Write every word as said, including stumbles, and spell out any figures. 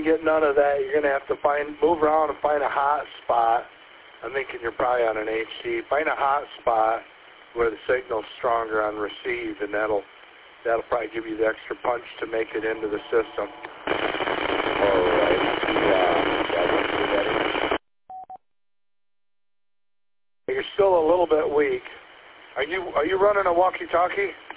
and get none of that. You're going to have to find, move around and find a hot spot. I'm thinking you're probably on an H D. Find a hot spot where the signal's stronger on receive, and that'll that'll probably give you the extra punch to make it into the system. All right. Yeah. You're still a little bit weak. Are you are you running a walkie-talkie?